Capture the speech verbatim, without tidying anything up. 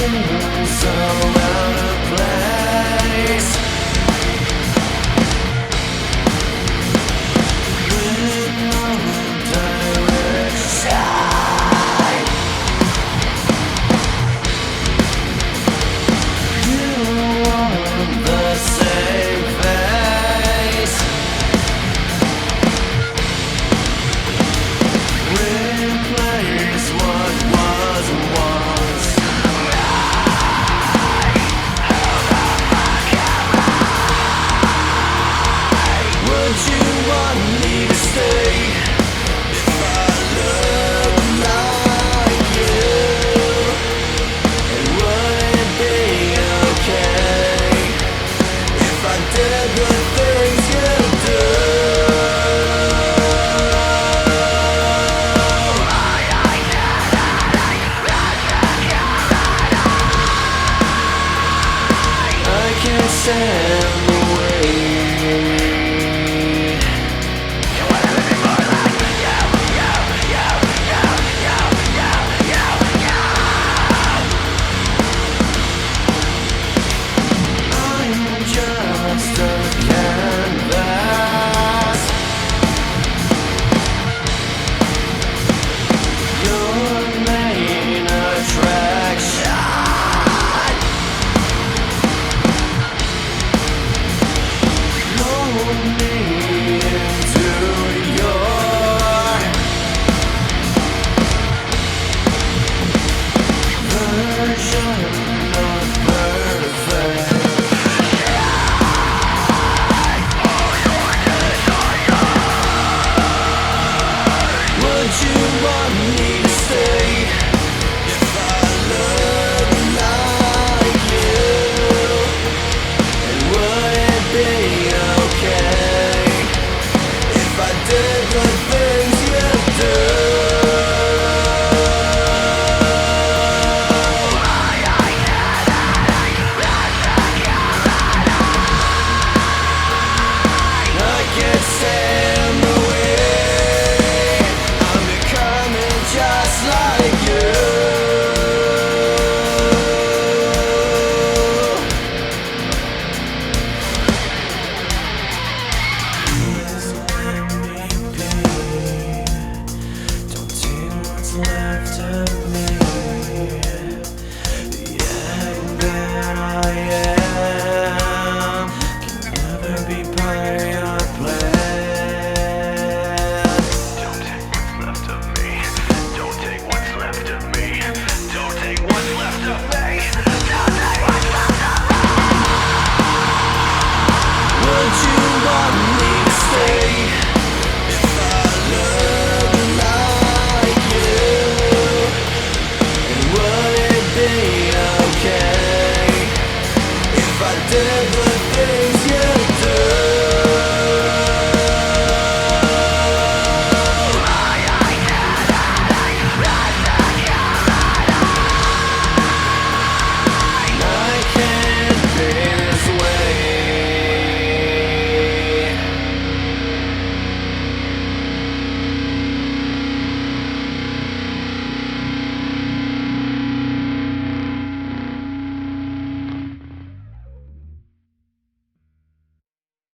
so out of place. With no direction, you want the same face. Replace what was once. Would you want me to stay if I look like you? And would it be okay if I did the things you do? I can't stand the way I'm just a canvas. Your main attraction. Mold me into your version of perfect. Would you want me to stay if I look like you? And would it be okay if I did the things you do? I can't stand the way I'm becoming just like you. Please let me be. Don't take what's left of me.